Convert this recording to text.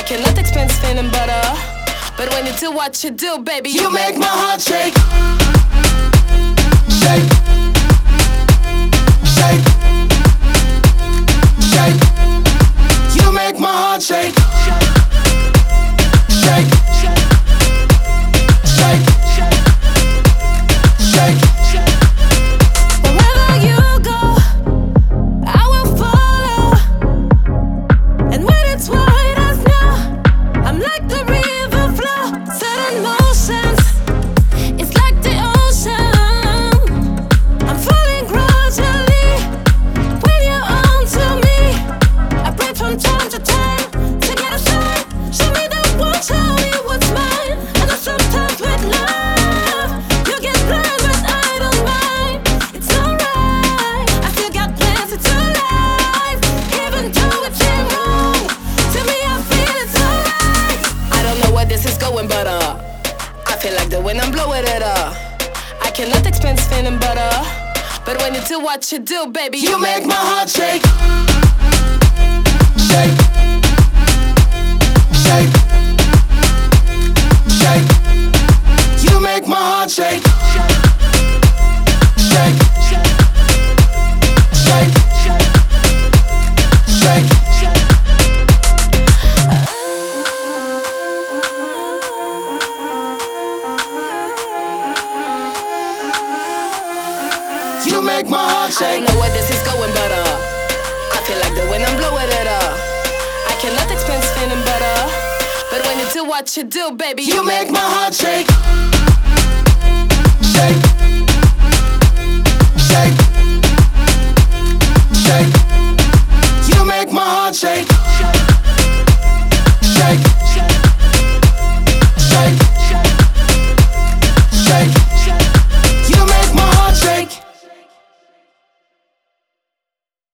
cannot explain spinning butter, but when you do what you do, baby, you make my heart shake. Shake, shake, shake. You make my heart shake. Shake, shake, shake. Wherever you go, I will follow. And when it's white as snow, I'm like the river flow. Sudden motions, it's like the ocean. I'm falling gradually when you're on to me. I pray from time to time to get a sign. Show me the one, show me what's mine. I know sometimes with love you get blind, but I don't mind. It's alright, I still got plenty to life. Even though it's wrong, to me I feel it's alright. I don't know where this is going, but I feel like the wind, I'm blowing it up. I cannot explain spinning butter, but when you do what you do, baby, You make my heart shake. Shake, shake, shake. You make my heart shake. Shake, shake, shake. You make my heart I shake. don't know where this is going, but I feel like the wind, I'm blowing it up. I cannot explain spinning butter, but when you do what you do, baby, You make my heart shake. Shake,